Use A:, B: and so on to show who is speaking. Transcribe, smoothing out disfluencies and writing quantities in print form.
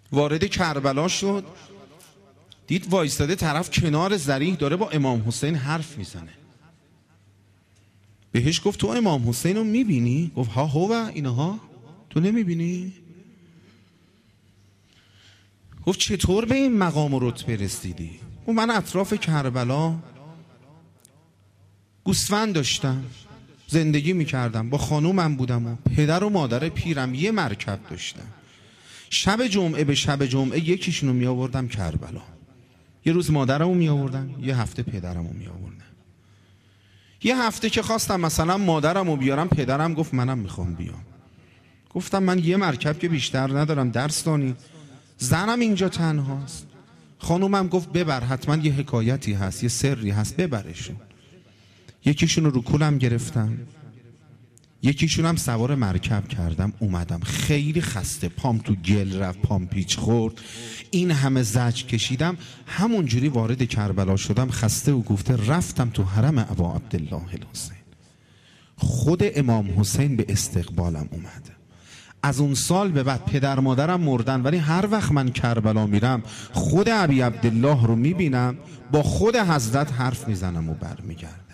A: وارد کربلا شد، دید وایستاده طرف کنار ذریح داره با امام حسین حرف میزنه. بهش گفت تو امام حسین رو میبینی؟ گفت ها هو اینها، تو نمیبینی؟ گفت چطور به این مقام و رتبه رسیدی؟ گفت من اطراف کربلا گوسفند داشتم، زندگی میکردم، با خانومم بودم و پدر و مادر پیرم، یه مرکب داشتم. شب جمعه به شب جمعه یکیشونو می آوردم کربلا. یه روز مادرمو می آوردم، یه هفته پدرمو می آوردم. یه هفته که خواستم مثلا مادرمو بیارم، پدرم گفت منم میخوام بیام. گفتم من یه مرکب که بیشتر ندارم، درس دانی، زنم اینجا تنهاست. خانومم گفت ببر، حتما یه حکایتی هست، یه سری هست، ببرشون. یکیشونو رو کولم گرفتم، یکیشونم سوار مرکب کردم، اومدم. خیلی خسته، پام تو گل رفت، پام پیچ خورد، این همه زجر کشیدم. همونجوری وارد کربلا شدم، خسته و گفته، رفتم تو حرم ابا عبدالله الحسین. خود امام حسین به استقبالم اومده. از اون سال به بعد پدر مادرم مردن، ولی هر وقت من کربلا میرم خود ابی عبدالله رو میبینم، با خود حضرت حرف میزنم و برمیگردم.